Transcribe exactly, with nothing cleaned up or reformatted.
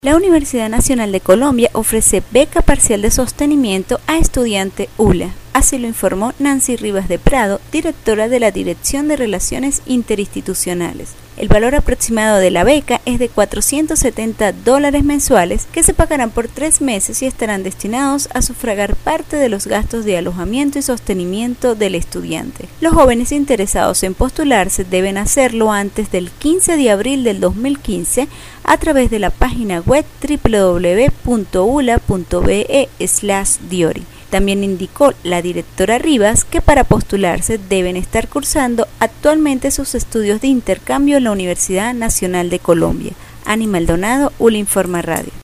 La Universidad Nacional de Colombia ofrece beca parcial de sostenimiento a estudiante U L A. Así lo informó Nancy Rivas de Prado, directora de la Dirección de Relaciones Interinstitucionales. El valor aproximado de la beca es de cuatrocientos setenta dólares mensuales que se pagarán por tres meses y estarán destinados a sufragar parte de los gastos de alojamiento y sostenimiento del estudiante. Los jóvenes interesados en postularse deben hacerlo antes del quince de abril del dos mil quince a través de la página web doble u doble u doble u punto u l a punto b e slash diori. También indicó la directora Rivas que para postularse deben estar cursando actualmente sus estudios de intercambio en la Universidad Nacional de Colombia. Ani Maldonado, U L A Informa Radio.